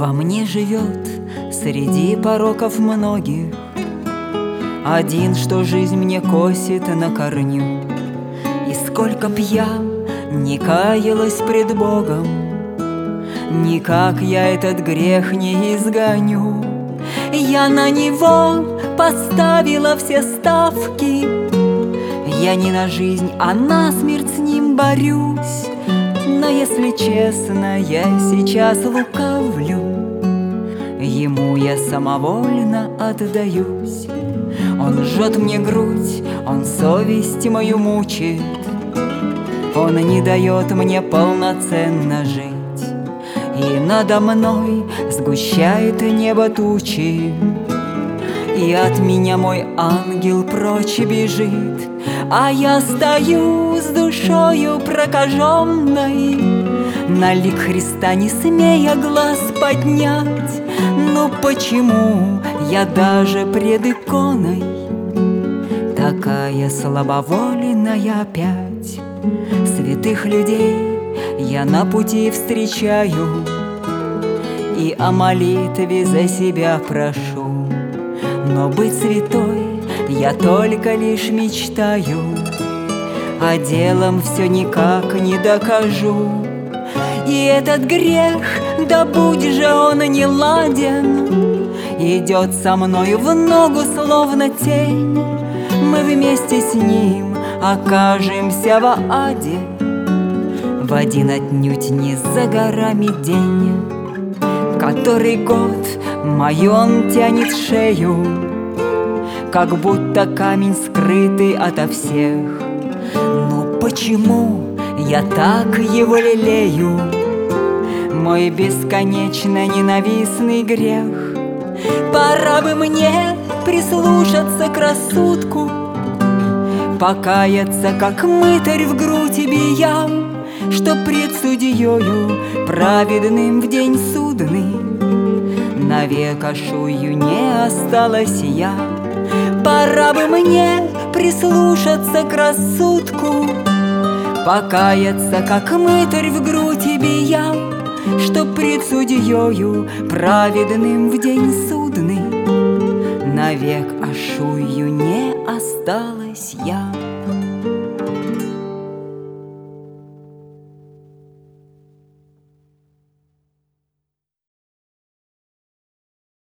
Во мне живет среди пороков многих один, что жизнь мне косит на корню. И сколько б я не каялась пред Богом, никак я этот грех не изгоню. Я на него поставила все ставки, я не на жизнь, а на смерть с ним борюсь. Но если честно, я сейчас лукавлю, ему я самовольно отдаюсь. Он жжет мне грудь, он совесть мою мучит, он не дает мне полноценно жить. И надо мной сгущает небо тучи, и от меня мой ангел прочь бежит. А я стою с душою прокаженной, на лик Христа не смея глаз поднять. Ну почему я даже пред иконой такая слабовольная опять? Святых людей я на пути встречаю и о молитве за себя прошу. Но быть святой я только лишь мечтаю, а делом все никак не докажу. И этот грех, да будь же он не ладен, идет со мною в ногу словно тень. Мы вместе с ним окажемся в аде в один отнюдь не за горами день. Который год мой он тянет шею, как будто камень скрытый ото всех. Но почему я так его лелею, мой бесконечно ненавистный грех? Пора бы мне прислушаться к рассудку, покаяться, как мытарь в грудь бия, что пред судьею праведным в день судный навек ошую не осталась я. Пора бы мне прислушаться к рассудку, покаяться, как мытарь в грудь бия, что пред судьею праведным в день судный навек ошую не осталась я.